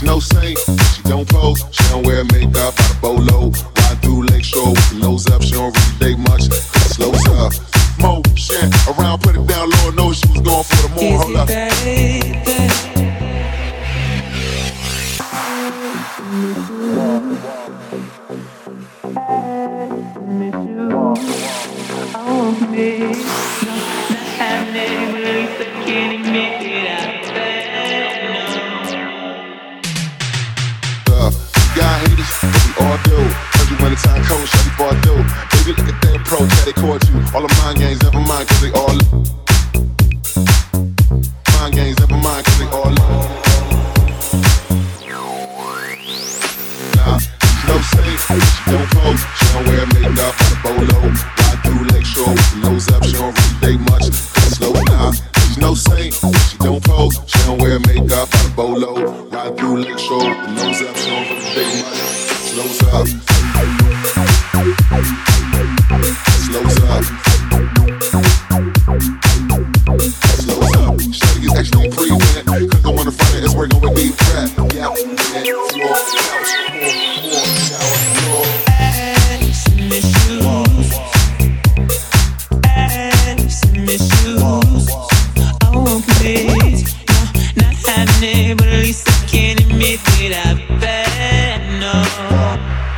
no saint, she don't pose, she don't wear makeup, out of bolo. Ride through Lakeshore with the nose up, she don't really take much, cause it slows up. Motion around, put it down, Lord knows she was going for the more. Hold up. Time cold, shawty far through. Baby, look at that pro, yeah, they caught you. All the mind games, never mind, cause they all mind games, never mind, cause they all nah, she no safe, she don't pose, she don't wear makeup on the bolo. Ride through Lakeshore with the nose up, she don't really take much, cause it's slow now. She's no saint, she don't pose, she don't wear makeup on the bolo. Ride through Lakeshore with the nose up, she don't really take much, slows up. Slows up. Slows up. Shawty is actually pretty wet, cause I wanna find it, it's working with deep breath. Yeah, floor, couch, more, shower, floor. Ask me shoes. Ask me shoes. I won't please. No, not having it, but at least I can admit that I've been, no.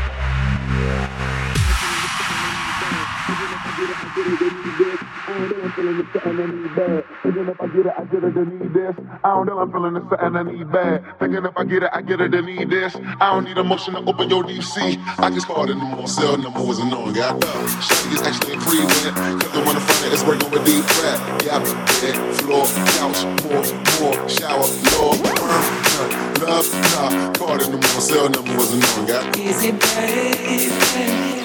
Thinking if I get it, I get it, I need this. I don't know, I'm feeling it's something I need bad. Thinking if I get it, I get it, I need this. I don't need emotion to open your deep sea. I just called in the more cell number wasn't on. Got up. Shawty is actually pre-wet, cause the one in front of it's working with deep breath. Yeah, bed, floor, couch, more, shower, Lord, love, nah. Called in the more cell number wasn't on. Got is it baby?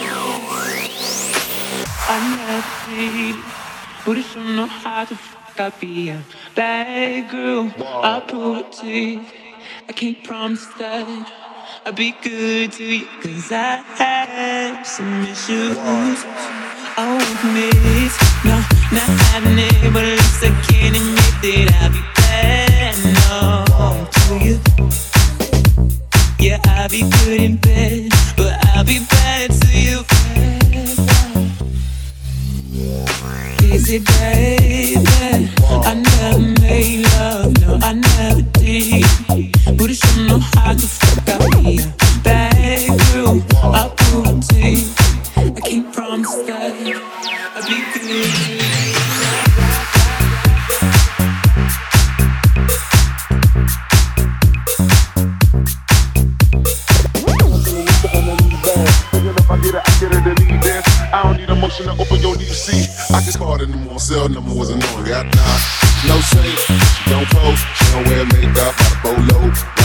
I never did, but I don't know how to fuck up be a bad girl. I pull the teeth. I can't promise that I'll be good to you, cause I have some issues. I won't miss, no, not having it, but at least I can admit that I'll be bad, no, to you. Yeah, I'll be good in bed, but I'll be bad to you. Is it baby? I never made love, no, I never did. But I sure know how to fuck up me a bad girl. I pull the teeth. I can't promise that I'll be good. I don't need emotion to open your deep sea. I just called in the more cell number wasn't on. Got nah, no safe, she don't pose, she don't wear makeup, out of bolo.